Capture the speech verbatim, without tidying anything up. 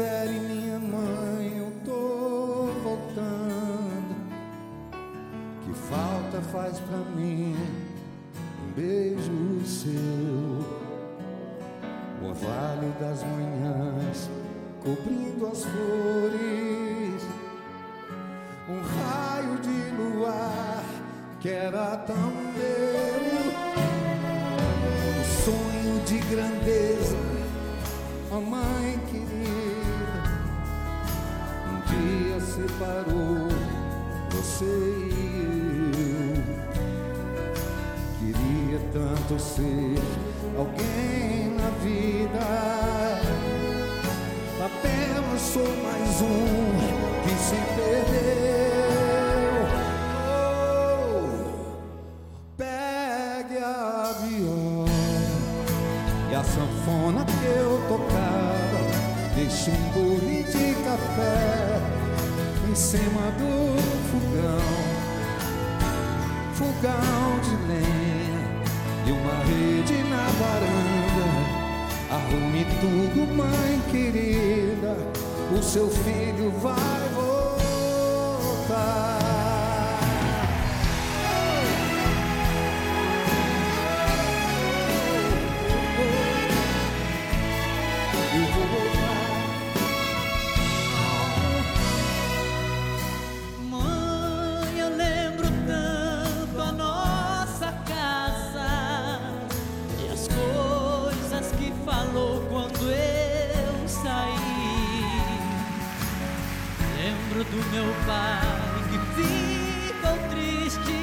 espere, minha mãe, eu tô voltando. Que falta faz pra mim um beijo seu, o orvalho das manhãs cobrindo as flores, um raio de luar que era tão meu, um sonho de grandeza, mamãe querida, um dia separou você e eu. Queria tanto ser alguém na vida, apenas sou mais um que se perdeu. Oh, pegue a viola e a sanfona que eu tocava, deixe um bule de café em cima do fogão, fogão de lenha e uma rede na varanda. Arrume tudo, mãe querida, o seu filho vai voltar. Eu vou voltar. Mãe, eu lembro tanto a nossa casa e as coisas que falou quando eu saí. Lembro do meu pai que ficou triste